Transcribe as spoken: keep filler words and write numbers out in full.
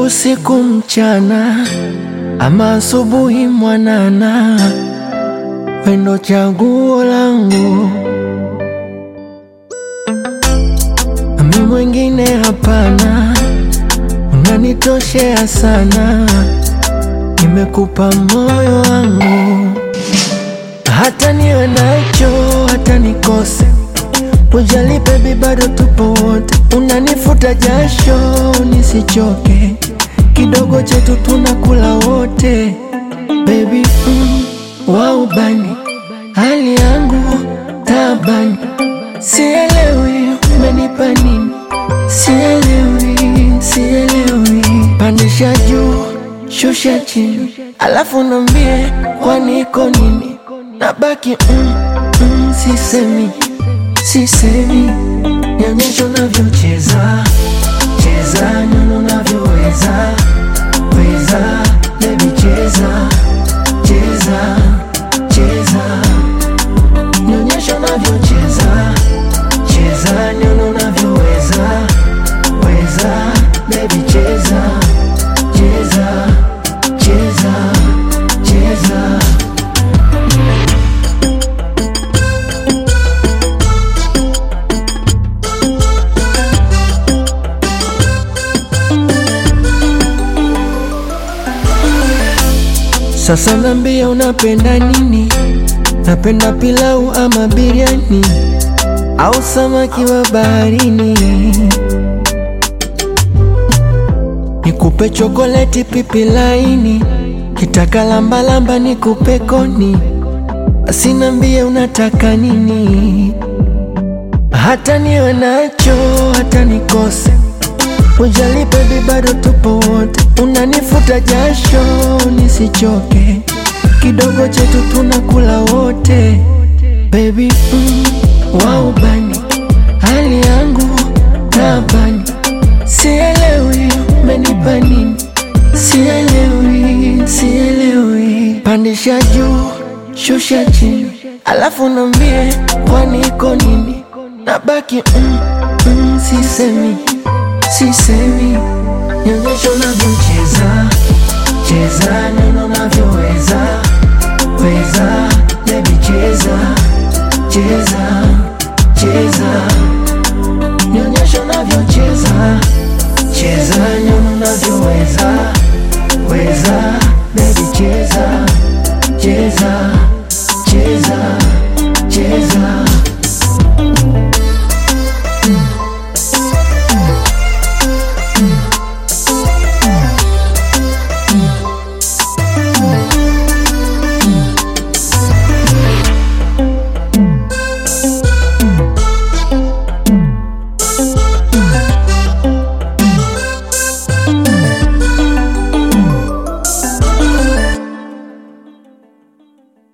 usiku mchana, ama asubuhi mwanana, wewe ndo chaguo langu, mimi mwingine hapana. Unanitoshea sana, nimekupa moyo wangu. Hata niwe nacho, hata nikose, ujali baby, bado tupo wote. Unanifuta jasho nisichoke, kidogo chetu tunakula wote. Baby, mm, waubani, hali yangu tabani. Sielewi umenipa nini, sielewi, sielewi. Pandisha juu, shusha chini, alafu nambie kwani iko nini. Nabaki mm, mm, sisemi, sisemi. Nionyeshe unavyocheza, cheza, nione unavyoweza, weza, baby cheza, cheza, cheza. Nionyeshe unavyocheza, cheza, nione unavyoweza, weza, baby cheza, cheza, cheza, cheza. Sasa nambia unapenda nini? Napenda pilau ama biriani, au samaki wa baharini. Nikupe chokoleti pipi laini, kitaka lamba lamba nikupe koni. Basi nambia unataka nini? Hata niwe nacho, hata nikose, ujali baby, bado tupo wote. Unanifuta jasho nisichoke, kidogo chetu tunakula wote. Baby, mm, waubani, hali yangu tabani. Sielewi umenipa nini, sielewi, sielewi. Pandisha juu, shusha chini, alafu nambie kwani iko nini. Nabaki mm, mm, sisemi, sisemi. Nionyeshe unavyocheza, cheza, nione unavyoweza, weza, baby cheza, cheza, cheza. Nionyeshe unavyocheza, cheza, nione unavyoweza, weza, baby cheza, cheza.